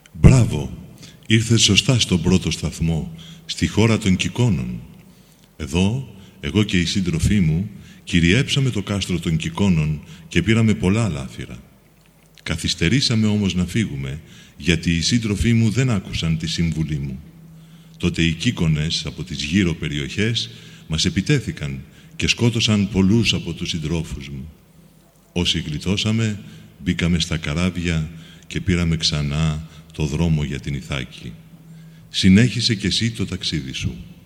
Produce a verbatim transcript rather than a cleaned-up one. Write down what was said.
Μπράβο! Ήρθες σωστά στον πρώτο σταθμό, στη χώρα των Κικώνων. Εδώ, εγώ και οι σύντροφοί μου, κυριέψαμε το κάστρο των Κικώνων και πήραμε πολλά λάφυρα. Καθυστερήσαμε όμως να φύγουμε, γιατί οι σύντροφοί μου δεν άκουσαν τη σύμβουλή μου. Τότε οι Κίκονες από τις γύρω περιοχές μας επιτέθηκαν και σκότωσαν πολλούς από τους συντρόφους μου. Όσοι γλιτώσαμε, μπήκαμε στα καράβια και πήραμε ξανά το δρόμο για την Ιθάκη. Συνέχισε κι εσύ το ταξίδι σου.